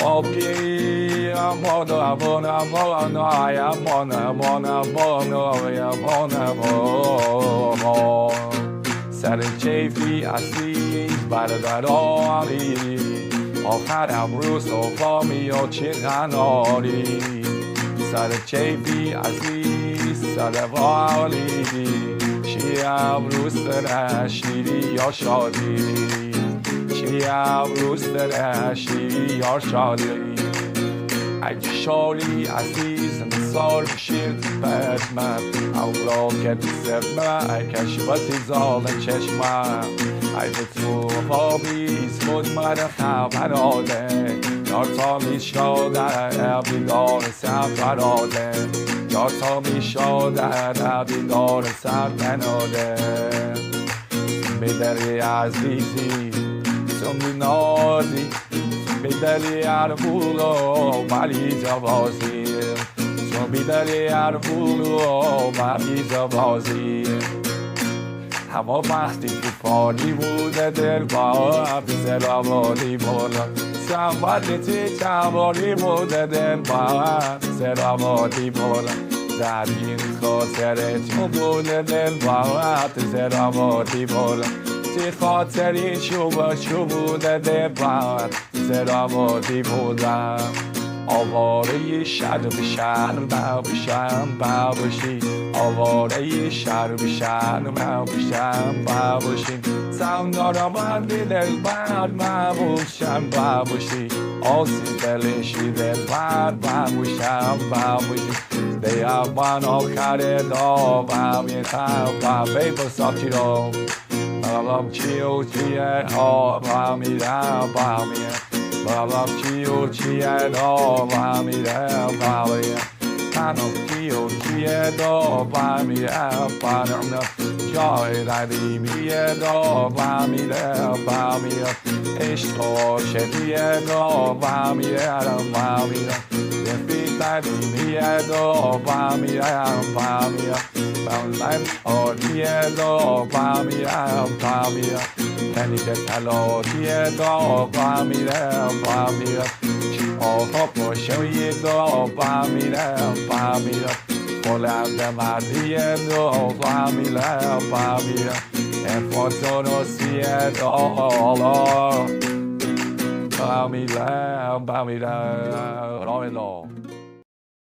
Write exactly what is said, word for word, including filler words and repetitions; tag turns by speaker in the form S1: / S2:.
S1: Bobby, I'm on a bon, I'm on a I am on a bon, I'm on a bon, I'm on سر کیفی عزیز برداری آخر امروز صبح میاد چه قناری سر کیفی عزیز سر والی چی امروز در شیری یا شادی چی امروز در شیری یا شادی اگه شالی عزیز مثال بشید بد من اولاد که دوست من کشفتی زال چشمم اگه تو خوابیز بود من خبر آده یار تا می شاده بیدار سفر آده یار تا می شاده بیدار سفر آده میداری عزیزی تو می نازی میداری عربولو ولی جوازی تو میداری عربولو ولی جوازی هوا وقتی تو پانی بوده دل با بیزر آوالی بوده سنبالیتی چوالی بوده دل با بیزر آوالی بوده در این خاطر تو بوده دل با بیزر آوالی بوده تی خاطری شو شو بوده دل با بیزر آوالی بوده آواره شهر به شهر بابشم بابشی آواره شهر به شهر بابشم بابشی سوندارم بندی دل بر بابشم بابشی آسی دلشی دل بر بابشم بابشی دیوان آخر دا بامی تا بامی بساتی رو بابام چیو چیه بامی را بامی بابام چیو چیه دا بامی را بامی تنم چیو چیه دا بامی را بامی جای دادی میه دا بامی را بامی عشق و شدیه دا بامی را بامی رفیق دادی میه دا بامی را بامی بامی آدیه دا بامی را بامی تنی به تلاتیه دا بامی را بامی آها پاشوی دا بامی را بامی بلند مردیه دا بامی را بامی انفاتون و سیه دا بامی را بامی را بامی را